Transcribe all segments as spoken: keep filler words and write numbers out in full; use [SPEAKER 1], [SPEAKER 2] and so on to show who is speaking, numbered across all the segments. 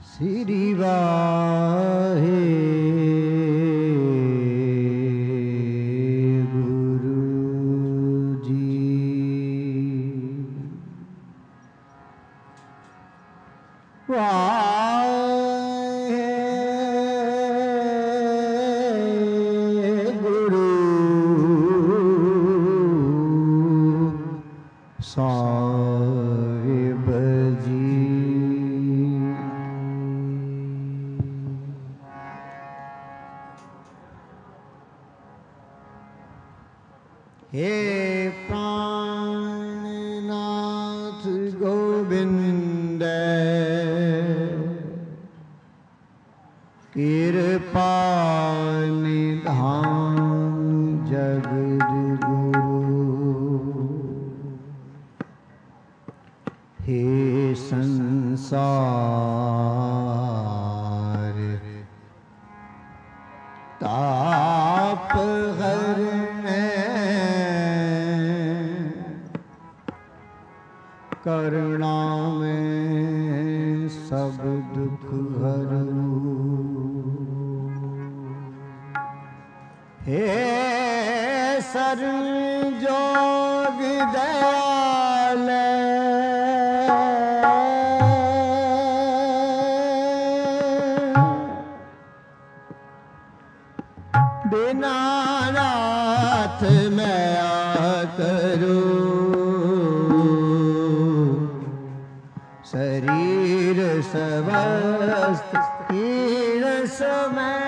[SPEAKER 1] श्री वाहे गुरु जी। वाहे गुरु साहिब जी। हे प्राणनाथ गोविंद कृपा निधान जगद्गुरु। हे संसार ताप हरने करुणा में सब दुख हरऊ। हे शरण जोग दयाल दीनानाथ मैं करूं। शरीर स्वस्थ हीन समय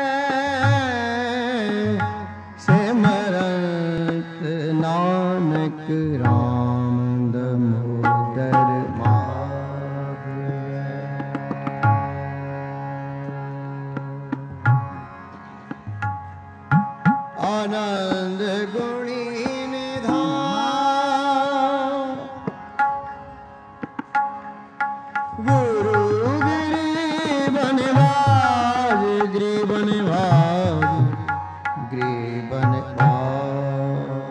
[SPEAKER 1] सिमरत नानक राम दामोदर माधव। आनंद गुणी निधान गुरु गिरिबनवाज गिरिबनवाज गिरिबनवाज।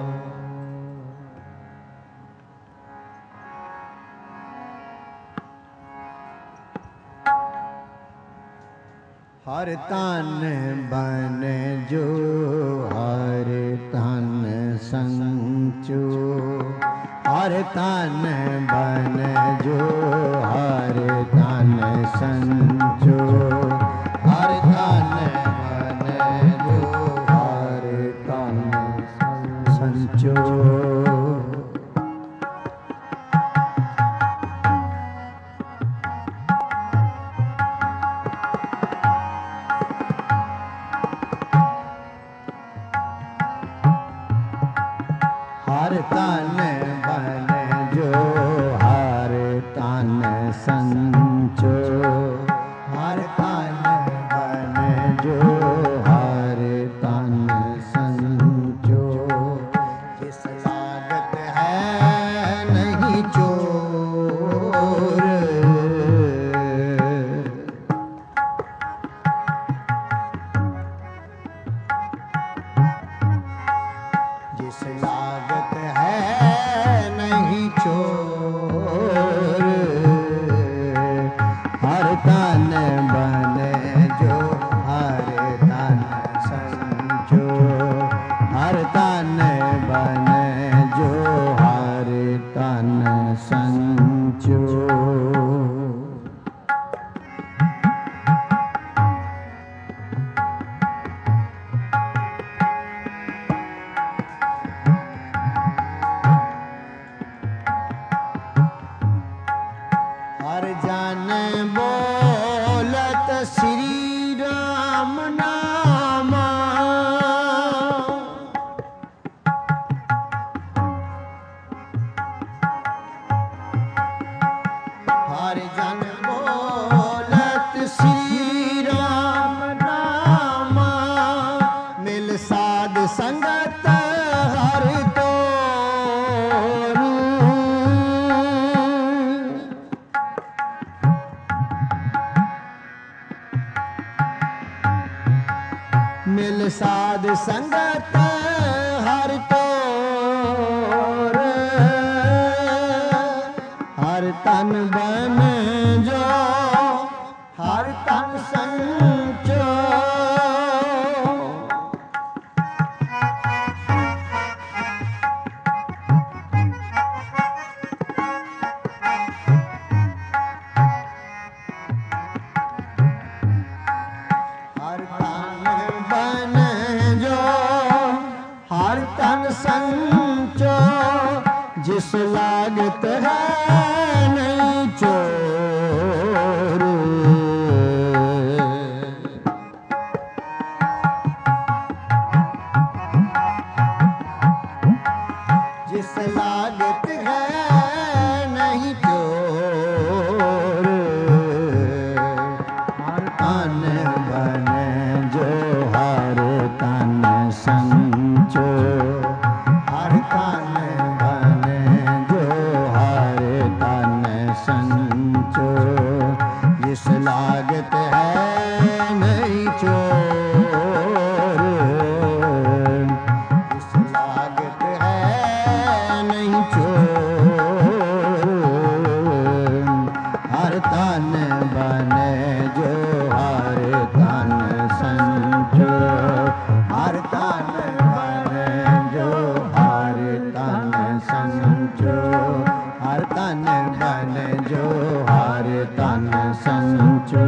[SPEAKER 1] हर तन बन जो हर तन संचो। हर तन बन जो हर तन संचो। हर तन बन जो हर तन संचो। हर तन बन जो हर तन संचो। हर तन बन जो हर तन संचो। जिस लागत है नहीं चोर। जिस लागत है नहीं चोर। हर तन बन जो हर तन संचो। हर तन बन जो हर तन संचो। हर जन बोलत श्री राम नाम। हर जन बोलत श्री राम नाम। मिल साध संगत हर तोर। मिल साध संगत हर तोर। हर तन बन जो संचो हर तन बन जो हर तन संचो जिस लागत है नहीं चोर जिस लागत है नहीं चोर हर तन बने जो हर तन संचो हर तन बने जो हर तन संचो जिस लागत है नहीं चोर जिस लागत है नहीं चोर हर तन बने जो हर तन संचो हर तन बने जो हर तन संचो हर तन बने जो हर तन संचो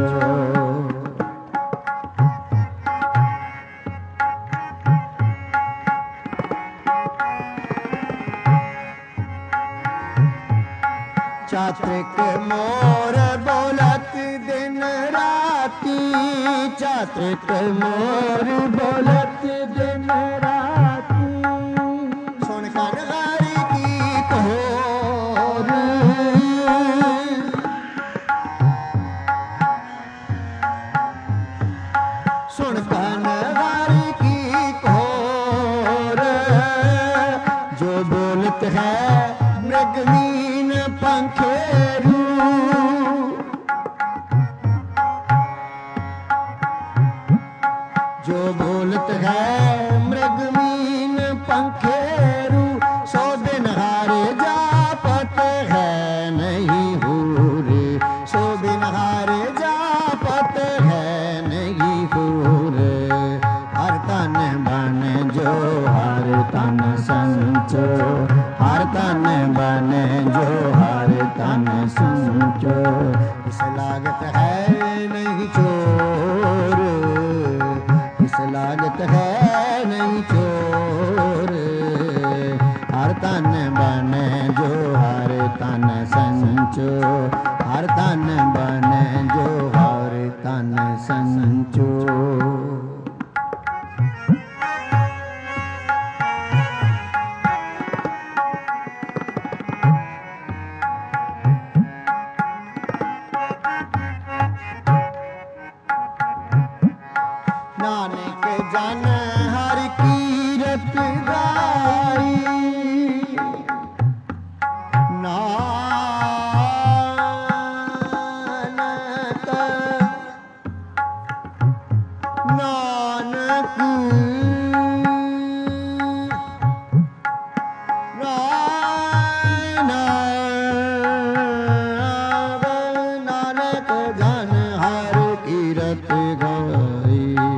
[SPEAKER 1] चात्रिक मोर बोलत दिन राती चात्रिक मोर बोलत दिन राती सुन कनगारी की तोर सुन कनगारी की तोर जो बोलत है मृगमीन पंखेरू जो बोलत है मृगमीन पंखेरू सौ दिन हारे जापत है नहीं हूरे सौ दिन हारे जापत है नहीं हूरे हर तन बने जो हर तन संचो हर तन बने जो हर तन संचो इस लागत है नहीं चोर इस लागत है नहीं चोर हर तन बने जो हर तन संचो हर तन बने जो हर तन संचो नानक जन हर कीरत गाई नानक नानक नानक जन हर कीरत गाई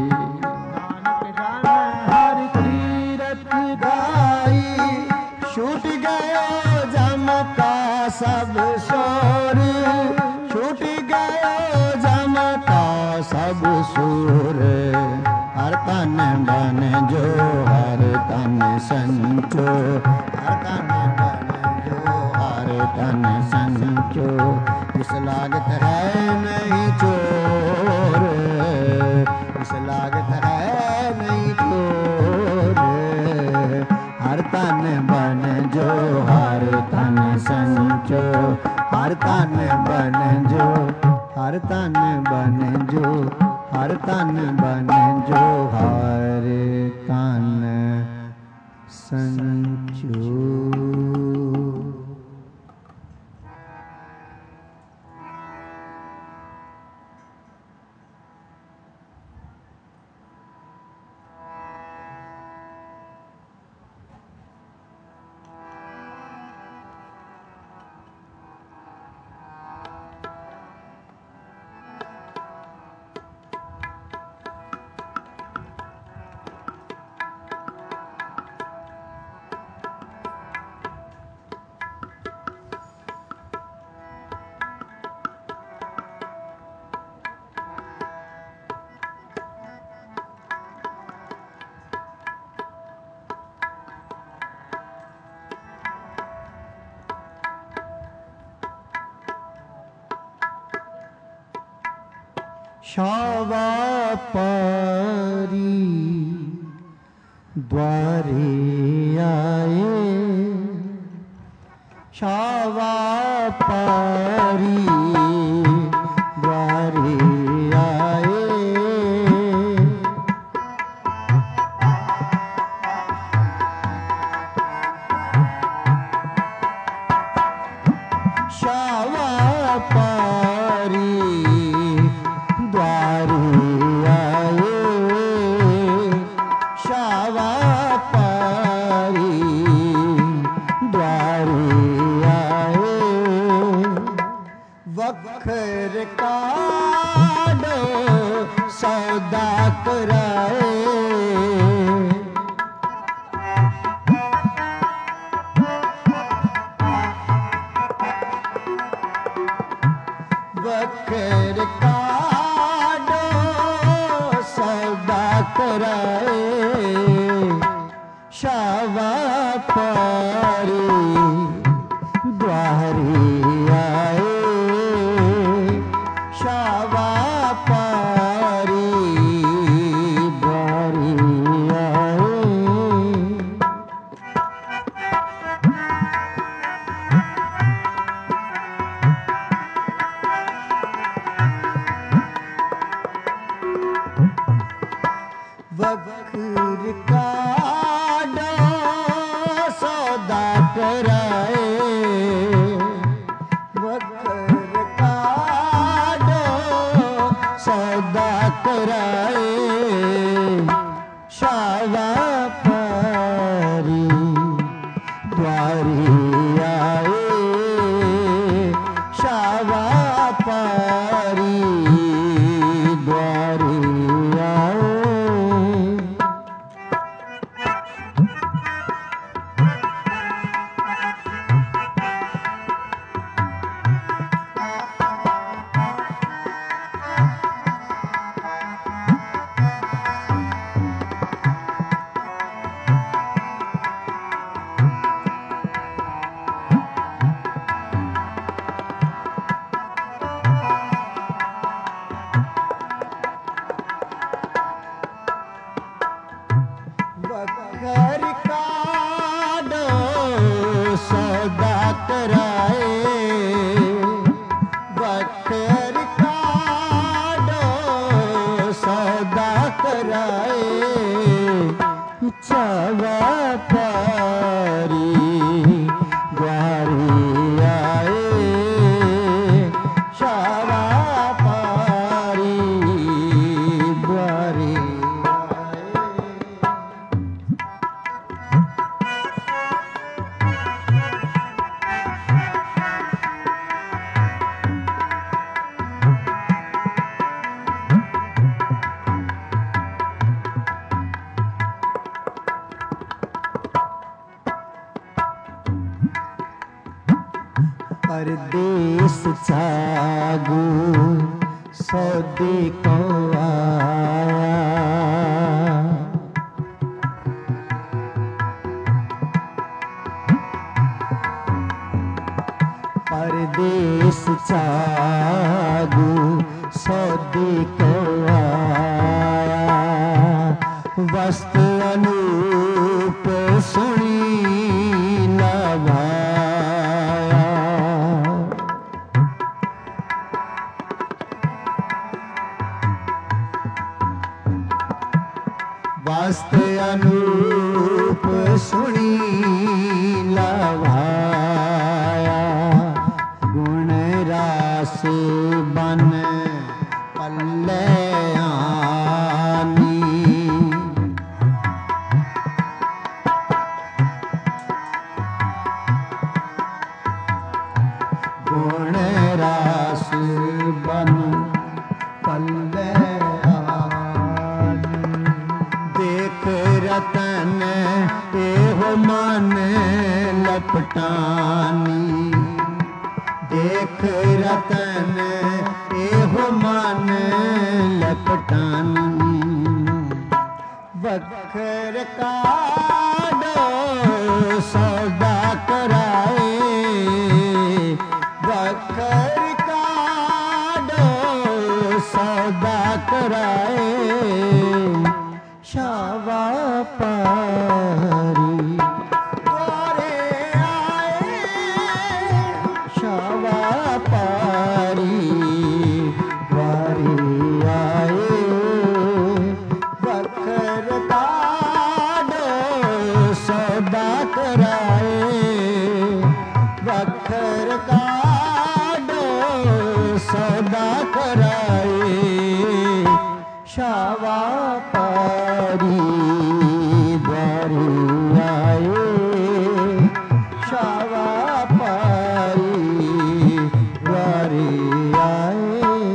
[SPEAKER 1] छूट गयो जम का सब शोर छूट गयो जम का सब सूर हर तन बन जो हर तन संचो हर तन बन जो हर तन संचो इस लागत है नहीं चोर इस लागत है नहीं चोर हर तन बन जो हर तन संचो हर तन बन जो हर तन बन जो हर तन बन जो हर तन संचो शावा पारी द्वारे आए, शावा पारी द्वारे आए। शावा पारी द्वारे आए, शावा पारी द्वारे आए। वखर काढ़ो सौदा कराए, वखर काढ़ो सौदा कराए। शावा पारी द्वारे आए, शावा पारी द्वारे आए। वखर काढ़ो सौदा कराए, वखर काढ़ो सौदा कराए। शावा पारी द्वारे आए, शावा पारी द्वारे आए। वखर काढ़ो सौदा कराए, वखर काढ़ो सौदा कराए। शावा पारी द्वारे आए, शावा पारी द्वारे आए। परदेस जागू सौदे को आया, परदेस जागू सौदे को आया। वस्त्र अनूप सुनी न भाया, वस्त्र अनूप सुनी न भाया। गुण रास बन पल्ले आनी, गुण रास बन पल्ले आनी। देख रतन एहो मन लपटानी, देख रतन एहो मन लपटानी। वखर काढ़ो सौदा कराए, वखर काढ़ो सौदा कराए शावा पारी द्वारे आए शावा पारी द्वारे आए बखर काडो सौदा कराए बखर काडो सौदा कराए शावा पारी द्वारे आए शावा पारी द्वारे आए।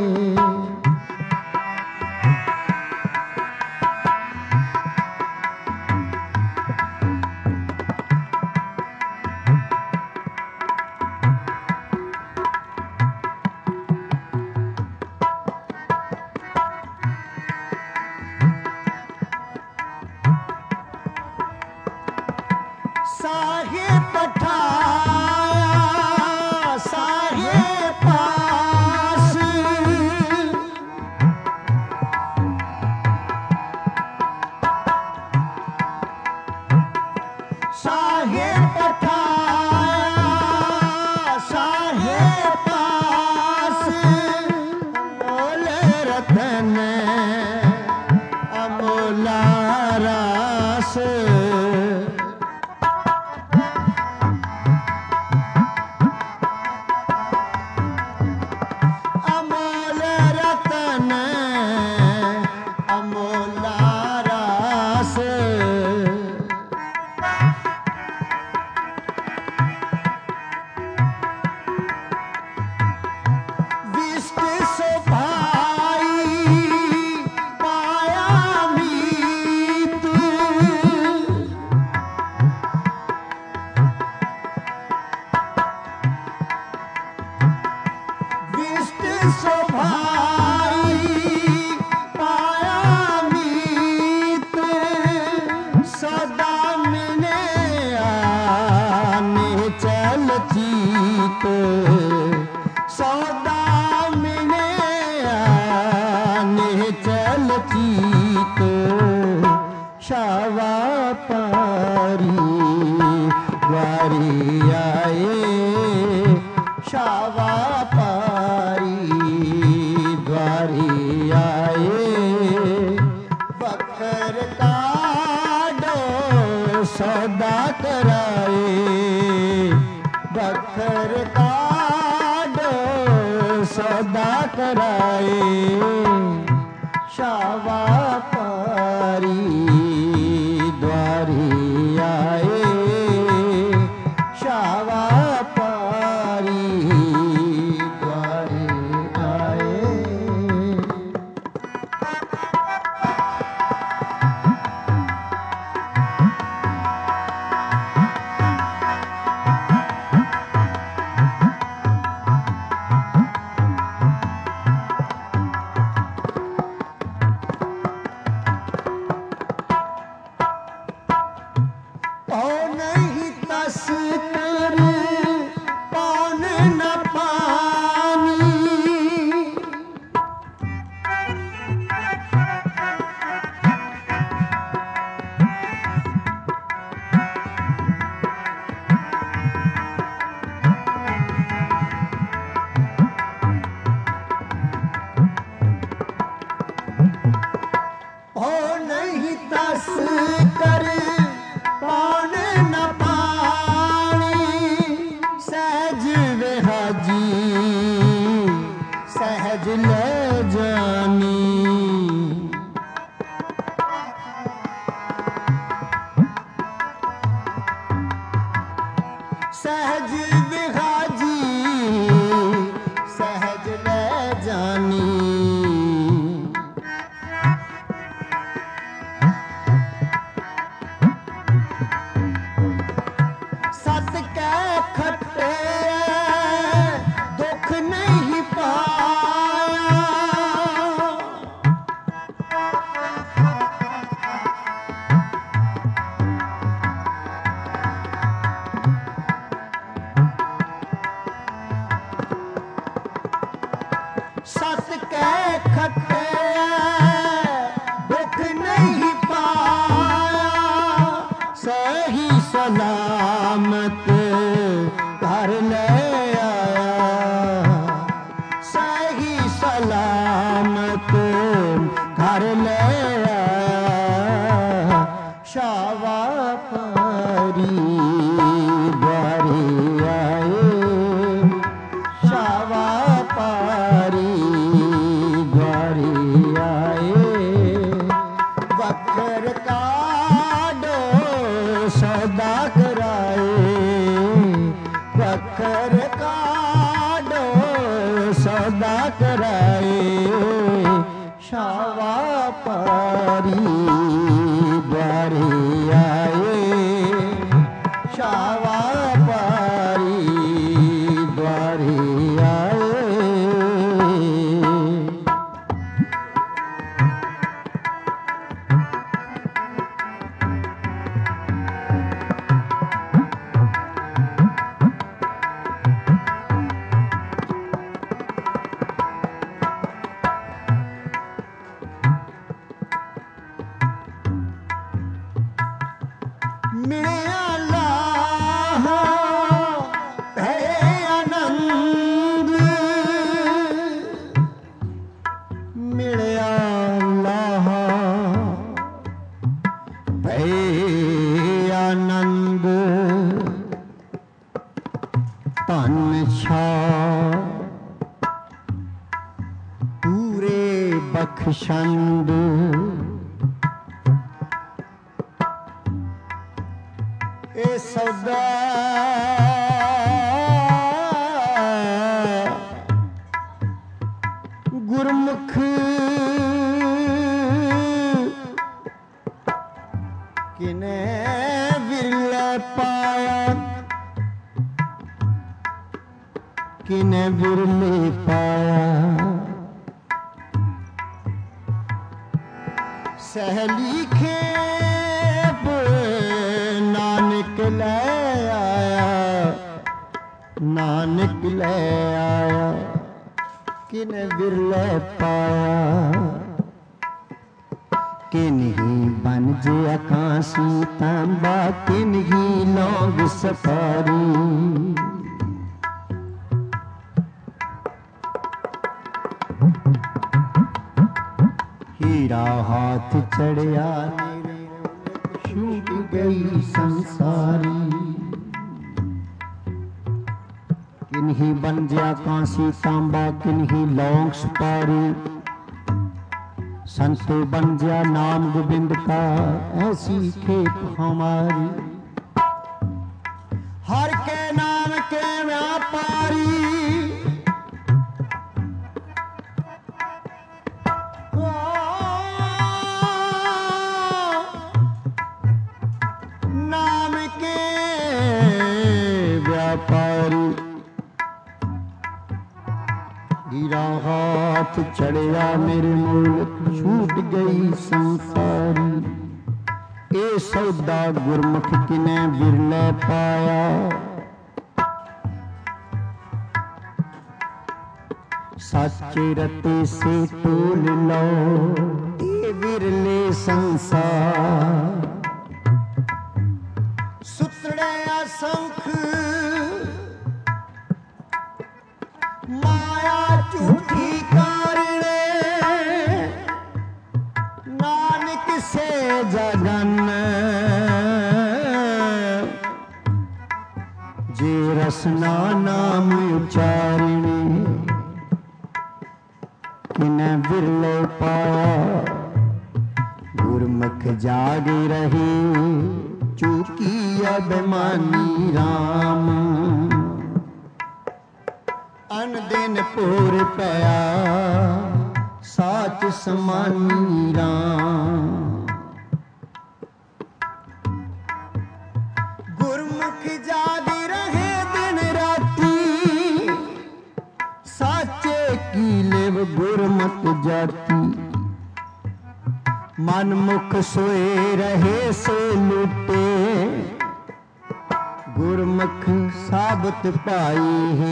[SPEAKER 1] साहे पठाया साहे पास साहे पठाया साहे पास अमोल रतन अमोला रास अमोल रतन अमोला रास विष्ट शोभाई पाया मीत विष्ट शोभाई पाया मीत सदा मिले आने चल चीत सौदा मिले आने चल चीत शावा पारी द्वारे आए शावा पारी द्वारे आए बखर काडो सौदा कराए बखर काडो सौदा कराए शावा पारी द्वारे आए शावा पारी द्वारे आए। पौन ही तस कर पौन न पानी पौन ही तस कर पौन न पानी सहज विहाजी सहज ले जानी सहज विहाजी सहज ले जानी सत कै खट्टे दुख नहीं पाया सत कै खट्टे सलामत घर ले आया शावा पारी द्वारे आए शावा पारी द्वारे आए बकर काडो सौदा कराए बकर काडो सौदा कराए शावा पारी द्वारे आए शावा पारी द्वारे आए बख्शंद ए सौदा गुरमुख किने बिरले पाया किने बिरले पाया सहली खेप नानक ले आया नानक ले आया किने बिरले पाया किन्ही बन जे आकाशी तांबा किन्ही लौंग सफारी हीरा हाथ चढ़िया छूट गई संसारी किन्ही बन जा कांसी तांबा किन्ही लौंग सुपारी संतो बन जा नाम गोविंद का ऐसी खेप हमारी हर के नाम के व्यापारी हीरा हाथ चढ़िया मेरे मुल्क छूट गई संसारी ए सौदा गुरमुख किने बिरले पाया सच्चे रते से तोल लो ए बिरले संसार सुतड़े असंख माया झूठी कारणे नानक से जगन जे रसना नाम उचारिणे किने बिरले पाया गुरमुख जागे रहे चूकी अभिमानी राम अन दिन पूर पया साच समानी राम गुरमुख जागी रहे दिन राती साचे की लेव गुरमत जाती मन मुख सोए रहे से लुटे गुरमुख साबत पाई है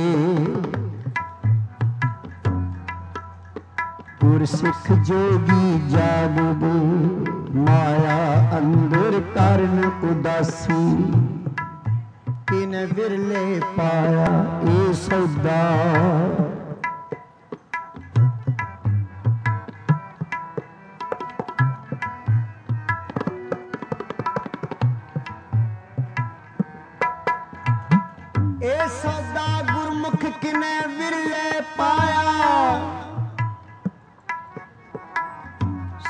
[SPEAKER 1] गुरसिख जोगी जागद माया अंदर करन उदासी किन बिरले पाया ए सौदा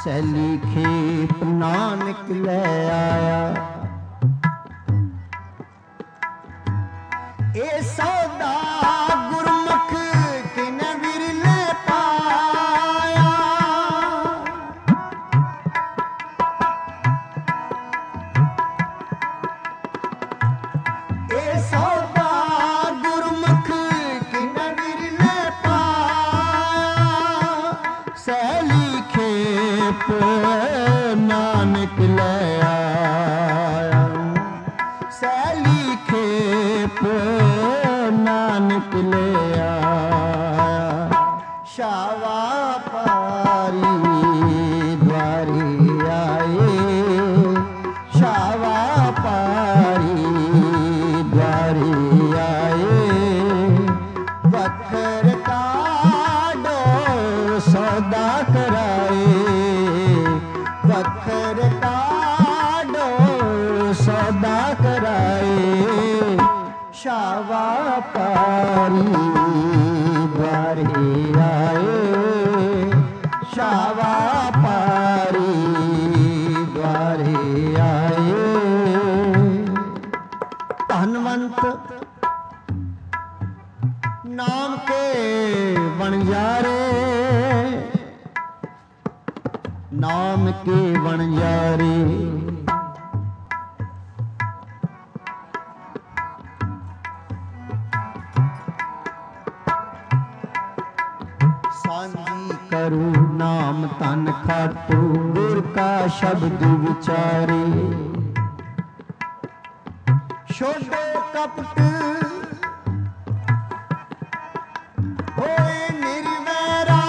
[SPEAKER 1] सैली खेप नानक ले आया। ए सौदा गुरमुख किन विरले पाया। ए सौदा गुरमुख किन विरले पाया। सैली खेप नानक ले आया। सैली खेप नानक ले आया। शावा पारी द्वारे आए। शावा पारी द्वारे आए। वखर काडो सौदा कराए। वखर काडो सौदा कराए। शावा पारी द्वारे आए। शावा पारी द्वारे आए। धनवंत नाम के वणजारे। नाम के वणजारे। सांझी करू नाम तन खाटू। गुर का शब्द विचारे। छोड़ो कपट होए निर्वैरा।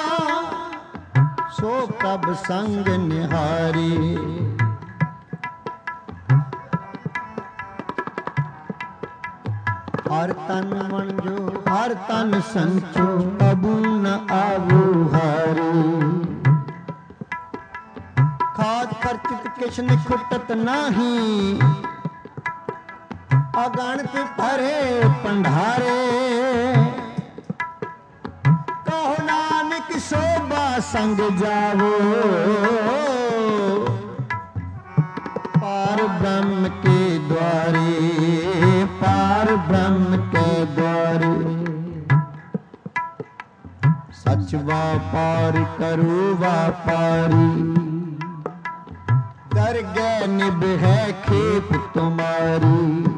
[SPEAKER 1] सो कब संग निहारी। हर तन मंजो हर तन संचो। कबू न आवू हारी। खाद खर्चित किछ निखुटत नाही। अगणित भरे पंडारे। कहो नानक शोभा संग जावो। पार ब्रह्म के द्वारे। पार ब्रह्म के द्वारे। सच व्यापार करो व्यापारी। दरगह निभ है खेप तुम्हारी।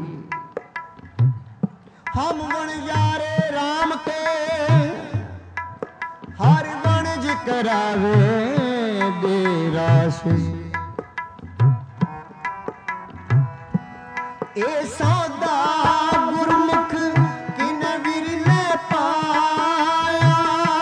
[SPEAKER 1] हम वणजारे राम के हर वणज करावे दे रास। ए सौदा गुरमुख किन विरले पाया।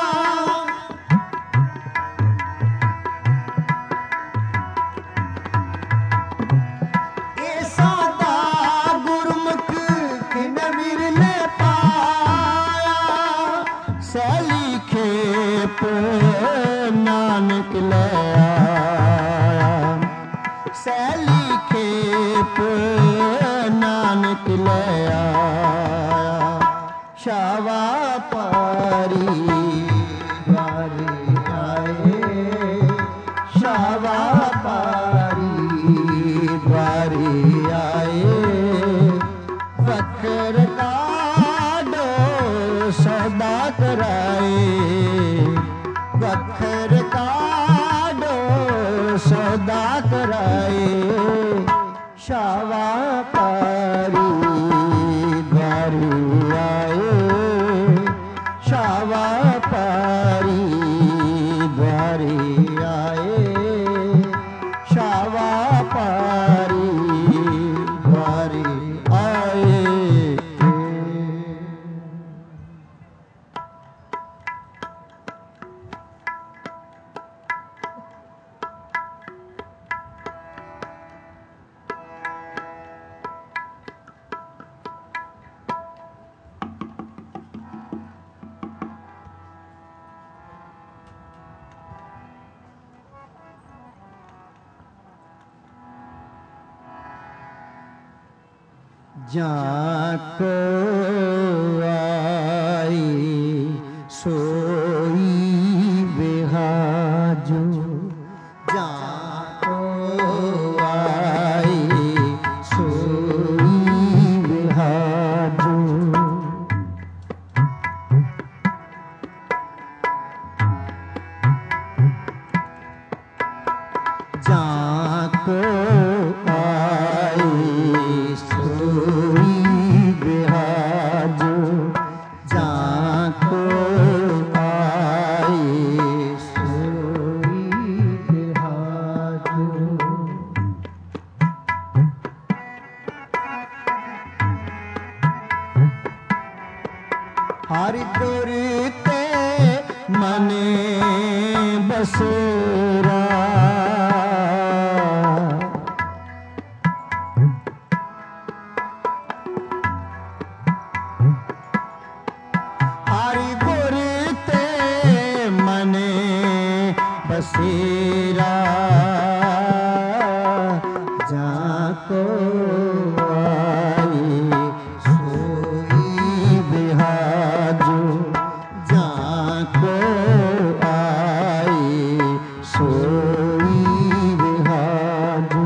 [SPEAKER 1] ए सौदा गुरमुख किन विरले पाया। सैली खेप नानक ले आया। सैली खेप नानक ले आया। शावा पारी द्वारे आए। शावा पारी द्वारे आए। वखर काडो सौदा कराए। वखर काडो सौदा कराए। शावा पारी द्वारे आए। शावा पारी द्वारे आए। शावा पारी द्वारे आए। जाको आई सोई बेहाजो जाको आई सोई बिहाजो, जाको आई सोई बिहाजो। हरि दुरते मने बसेरा, हरि दुरते मने बसेरा, जाको आई सोई बिहाजो, जाको आई सोई बिहाजो।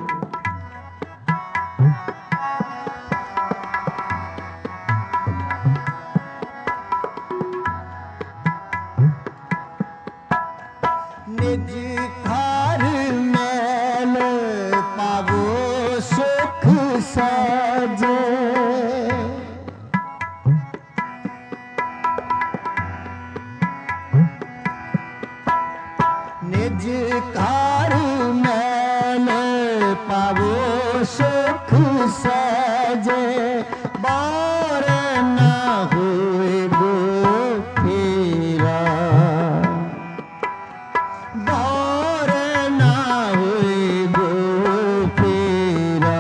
[SPEAKER 1] निज घर मैल पावो सुख साजे, निज घर मैल पावो सुख साजे, बार न होए गो फेरा, बार न होए गो फेरा,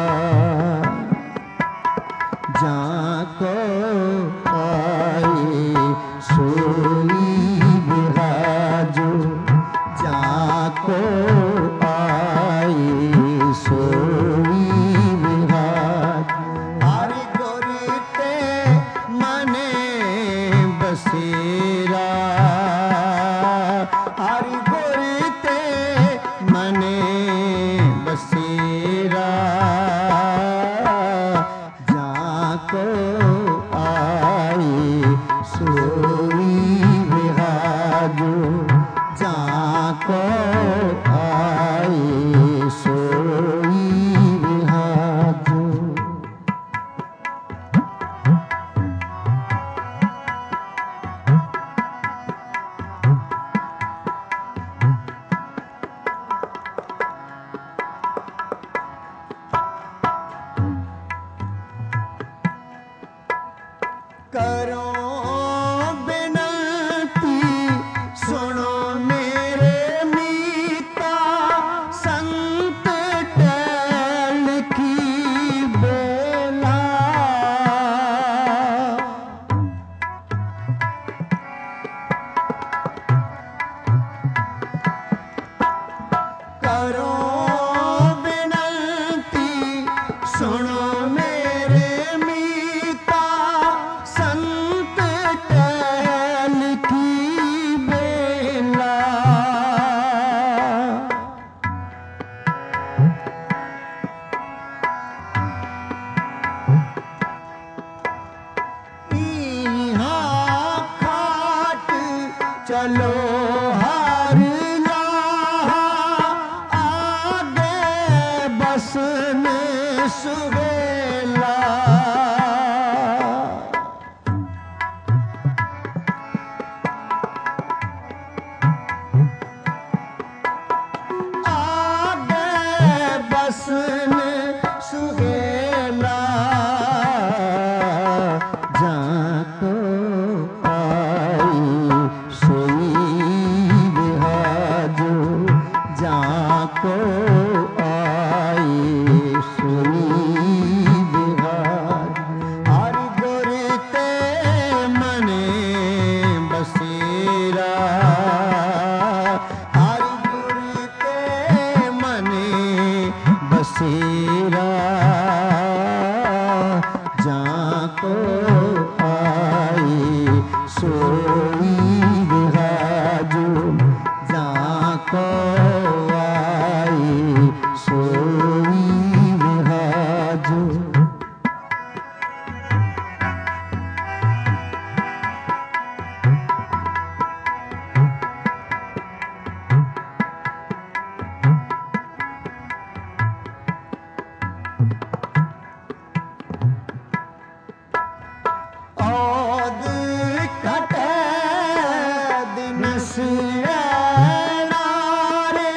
[SPEAKER 1] जाको आई सोई बिहाजो, जाको आई सोई बिहाजो। हरि गुरते मने बसेरा, हरि गुरते मने बसेरा, जाको आई सोई बिहाजो, जाको आई सोई बिहाजो। करो बिनती सुनो मेरे मीता, संत टैल की बेला, करो बिनती सुनो मेरे मीता, संत टैल की बेला, इहाँ खाट चलो हर लाहा, आगे बसन सुहेला, आगे बसन सुहेला, जाको आई सोई बिहाजो, जाको आई सोई बिहाजो। हरि गुरते मने बसेरा, हरि गुरते मने बसेरा, जाको आई सोई बिहाजो, जाको आई ऐना रे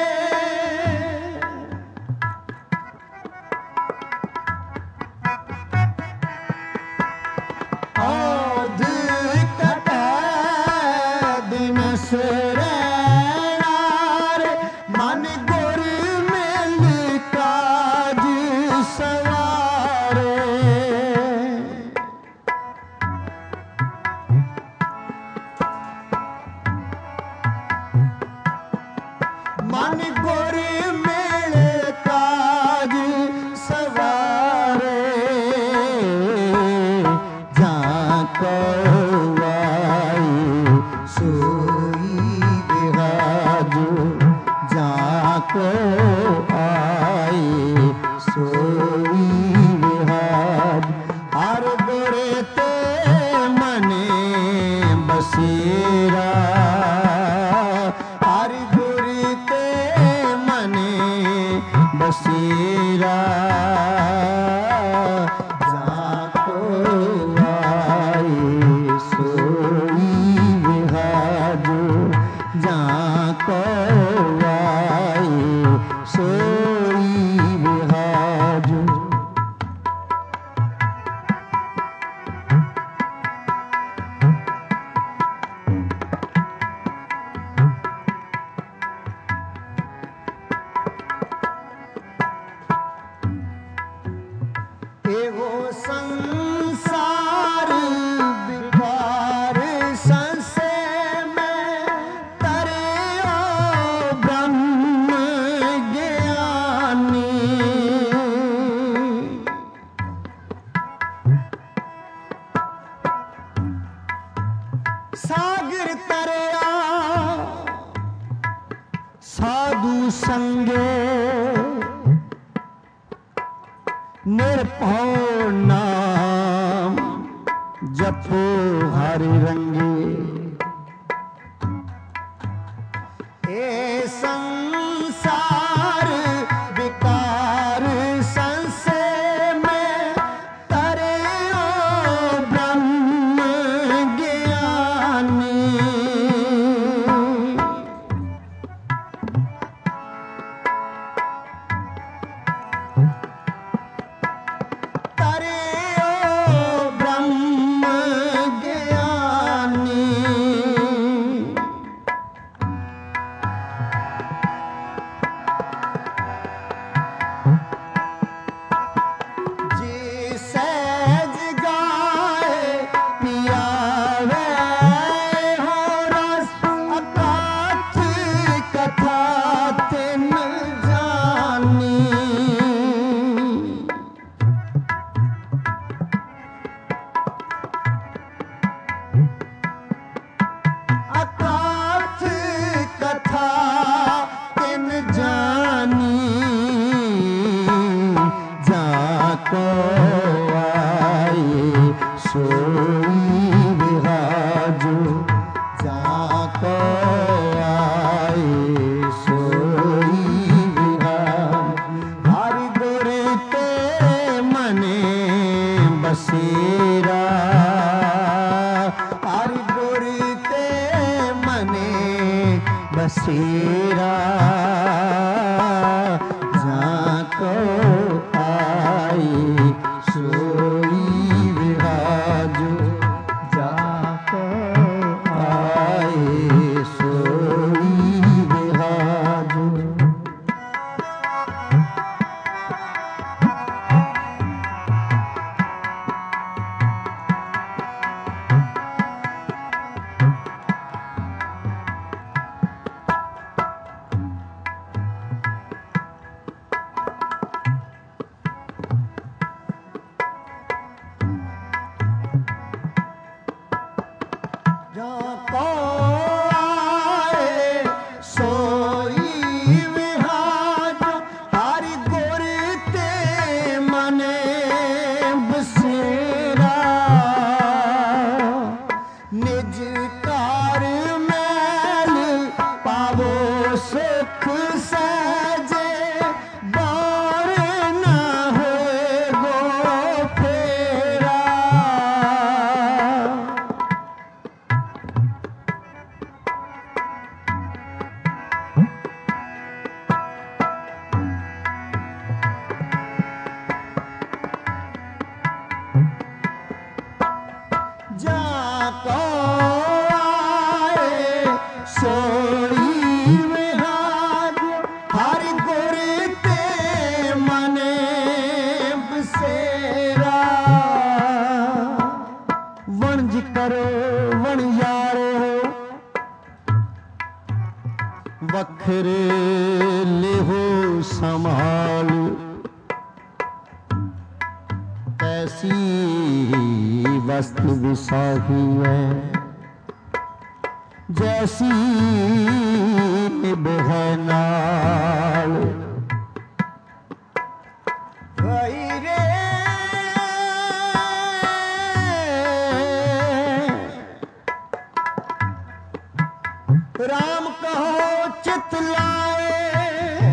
[SPEAKER 1] औध कटे दिनस रैना रे मन गुर मिल काज सवारे मन गुर मिल काज सवारे जाको आई सोई बिहाजो जाको आई सोई बिहाज हर गुरे ते मने बसेरा हर गुरी ते मने बसेरा जाको आई सोई बिहाजो जाको आई सोई बिहाजो एहो संसार विकार संशय में तरे ओ ब्रह्म ज्ञानी सागर तरया साधु संगे निर्भव नाम जपो हरि रंगे ए संसार विकार संशय में तरे ओ ब्रह्म ज्ञानी तरे ओ ब्रह्म ज्ञानी जी सहज गाए पियावे हो रस अकाथ कथा तिन जानी अकाथ कथा तिन जानी जाको आई सोई बिहाजो जाको आई सोई बिहाज हरि गुर ते मने बसेरा हरि गुर ते मने बसेरा जाको आई सोई बिहाजो जाको आई सोई बिहाजो वखरे लेहो संभाल, ऐसी वस्तु विसाही है जैसी निभ है नाल। वही रे राम कहो चित लाए,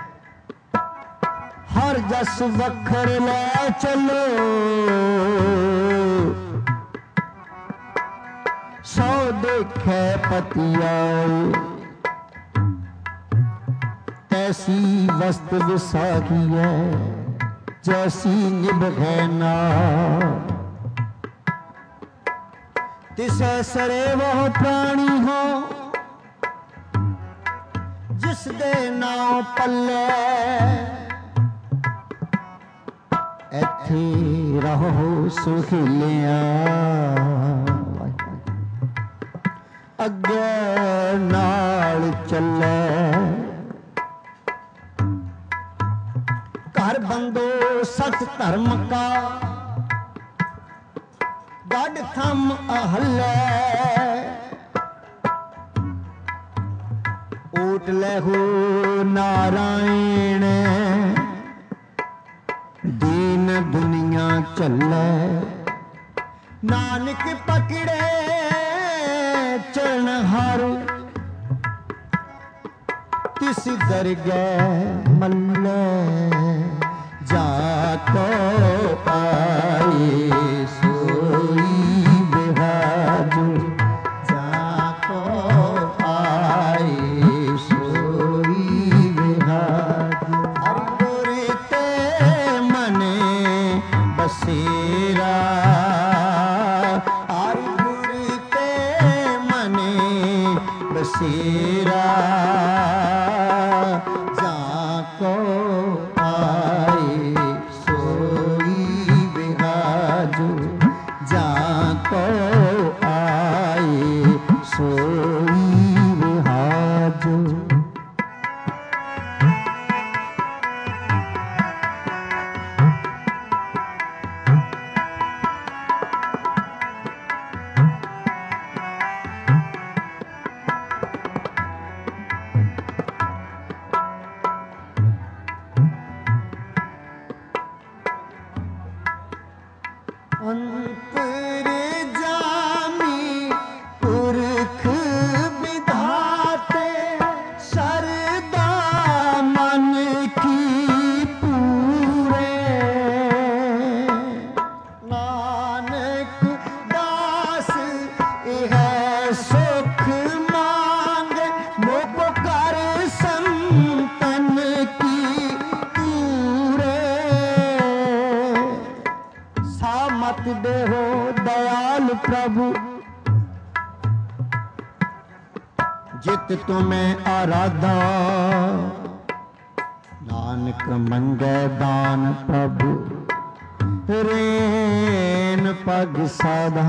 [SPEAKER 1] हर जस वखर ले चलो। सौ देखे पतियाए, ऐसी वस्तु विसाही है जैसी निभे ना। तिसे सरे वह प्राणी हो जिस दे नाव पल्ले, एथे रहो सुखिलिया अगे नाल चले। घर बंदो सत धर्म का गढ़ थम अहले। ऊट लहू नारायण दीन दुनिया चले। नानक पकड़े चरण हार, तिस दरगह मल्ले। जाको पाए सोई बिहाजो, जाको पाए सोई बिहाजो। हरि गुरु ते मने बसेरा, हरि गुरु ते मने बसेरा। जाको जाको आए सोई बिहाजो। अंतर जामी पुरख विधाते, सरदा मन की पूरे। नानक दास यह सुख मांगे, मोक कर संतन की पूरे। मत देहो दयाल प्रभु, जित तुम्हें आराधा। नानक मंगे दान प्रभु, रेन पग साधा।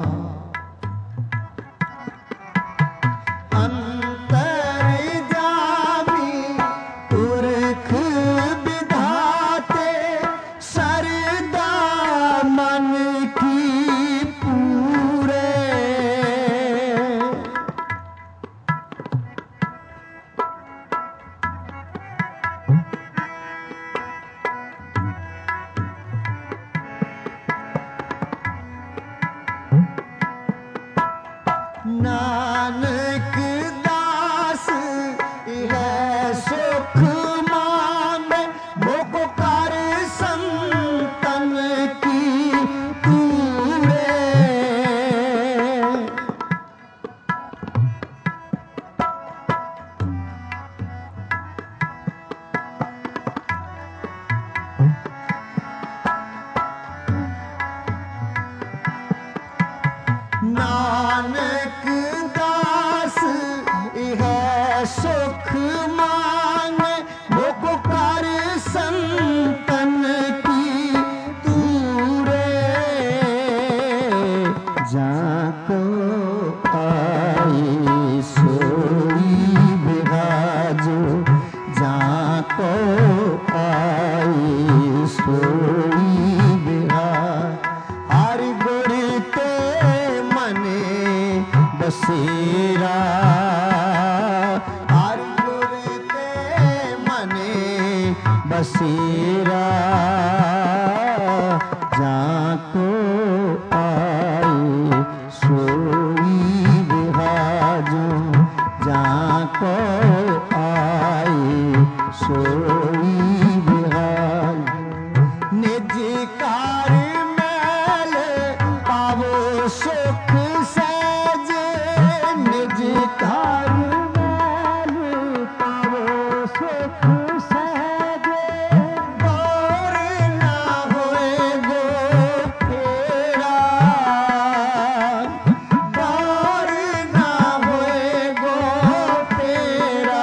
[SPEAKER 1] अंतर जामी पुरख विधाते, सरदा मन की पूरे। नानक दास यह सुख मांगे, मोक कर संतन की पूरे। नानक दास यह सुख मांगे, मोक कर संतन की तूरे। जाको आए सोई बिहाजो, बसेरा जाको आए सोई बिहाजो जाको आए सोई बिहाज निज कार मैल पावो सुख सहजे निज कार मैल पावो सुख सहजे और ना होए गो फेरा और ना होए गो फेरा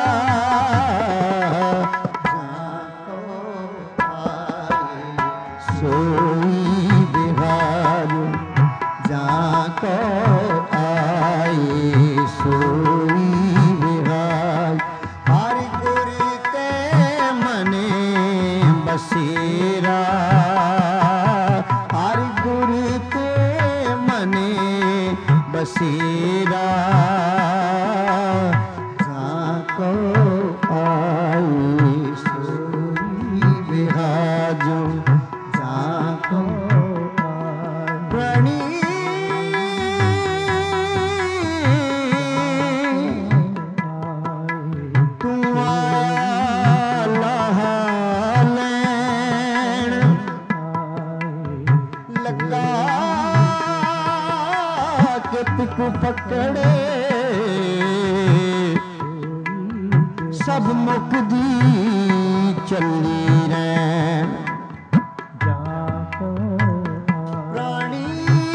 [SPEAKER 1] सोई बिहार जाको आए सोई बिहार हर गुरु ते मने बसेरा हर गुरु ते मने बसेरा जाको आए सोई बिहाजो जाको प्रणि लगा कितक पकड़े सब मुकदी चली रे प्राणी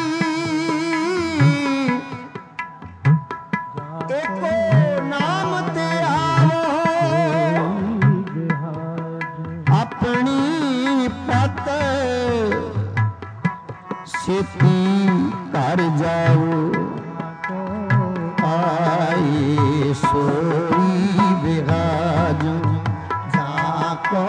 [SPEAKER 1] एको नाम ते आवो अपनी पत सेती कर जाओ आए सोई बिहाजो जाको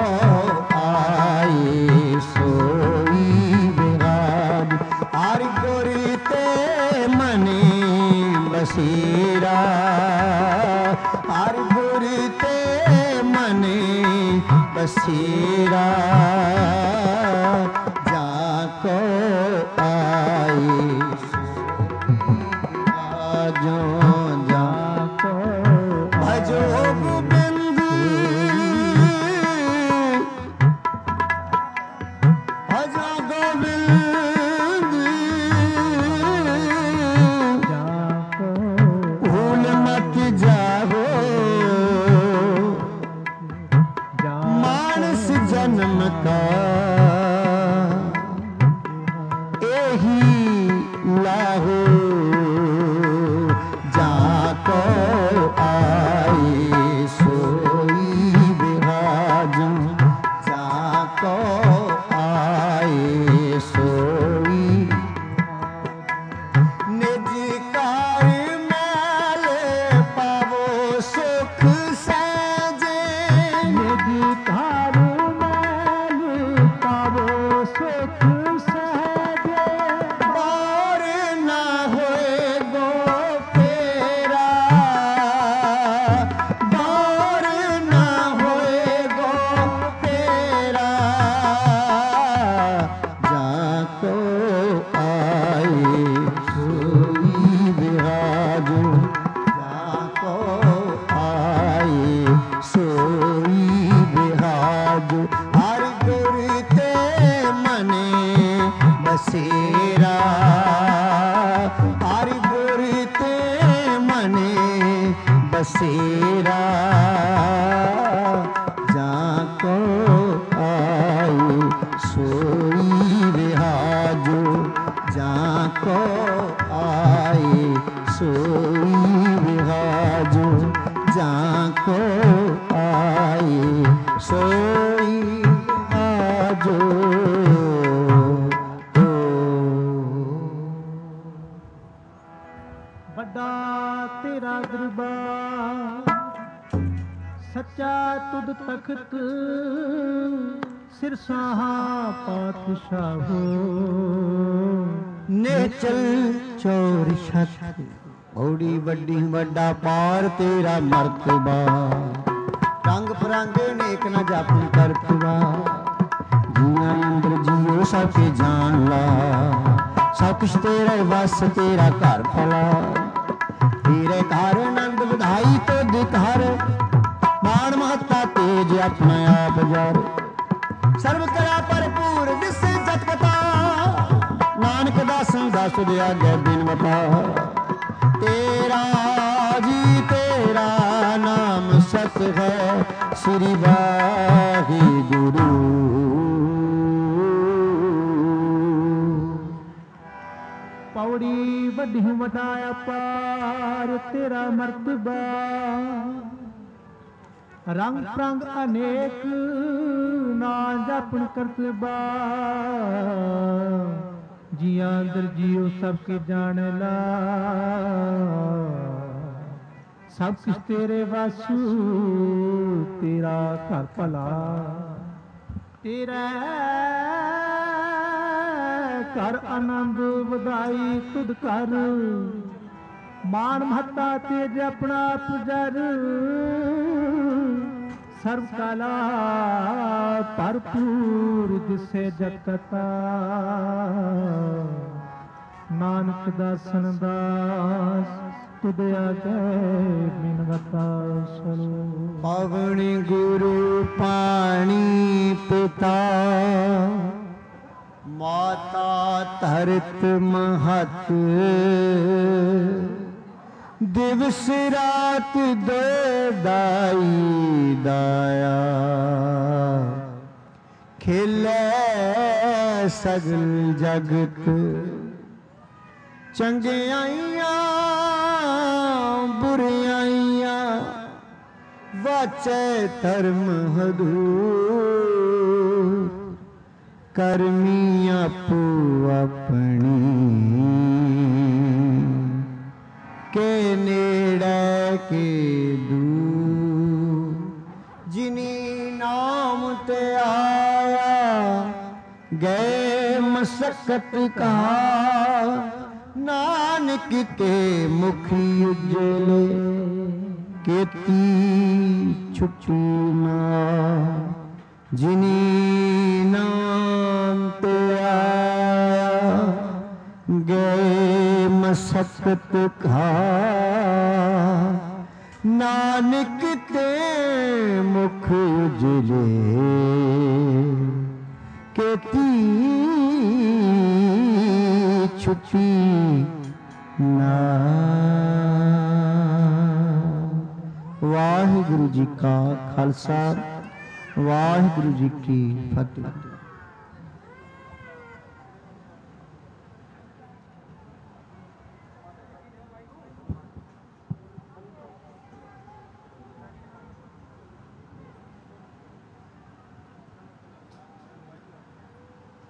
[SPEAKER 1] आए सोई बिहाज हर गोरी ते मने बसेरा हर गोरी ते मने बसेरा जाको आए जो जाको भजो गोविंद भजो गोविंद जाको भूल मत जाओ मानस जन्म का लाहो जाको आए सोई बिहाजो जाको आए सोई निज कार मैल पावो सुख सहजे निज कार मैल पावो सुख सहजे और ना होए गो फेरा और ना होए गो फेरा जाको आए सोई बिहाजो जाको आए सोई बिहाजो हर गुरु ते मने बसेरा हर गुरु ते मने बसेरा जाको आए सोई बिहाजो जाको आए सोई बिहाजो जाको आए सोई बिहाजो बड़ा तेरा दरबार सच्चा तुद तख्त सिरसाहा पातशाहो नेचल चोर छत बड़ी बड़ी बड़ा पार तेरा मर्तबा रंग फरंग नेक न जापन करतवा जिया अंदर जियो सबके जान ला सब कुछ तेरे बस तेरा घर भला तेरे घर आनंद बधाई तो दिखार मान महत्ता तेज अपने आप जार सर्व कला भरपूर दिस जत कथा नानक दासन दास दे आगे बिन बता तेरा जी तेरा नाम सत है श्री वाहिगुरु।
[SPEAKER 2] पौड़ी वड्डी वडाया पार तेरा मर्तबा रंग प्रंग अनेक ना जापन करतबा जिया अंदर जियो सबके जान ला सब कुछ तेरे वासु तेरा घर भला तेरा घर आनंद बधाई तुद कर मान महत्ता तेज अपना पुजर सर्व काला भरपूर जिसे जगता नानक दासन दास तुद आगे बिनवता सलो।
[SPEAKER 1] पवनी गुरु पानी पिता माता धरत महत दिवस रात दो दाई दाया खिले सगल जगत चंगियाइयां बुरियाइयां वाचे धर्म हदूर करमी आपो अपनी के नेड़े के दूर जिनी नाम ते आया गए मशक्कत का नानक के मुखी उजले केती छुट्टी ना जिनी नाम ते आया गए मशक्कत का नानक ते मुख उजले केती छुट्टी ना। वाहिगुरु जी का खालसा वाहिगुरु जी की फतेह।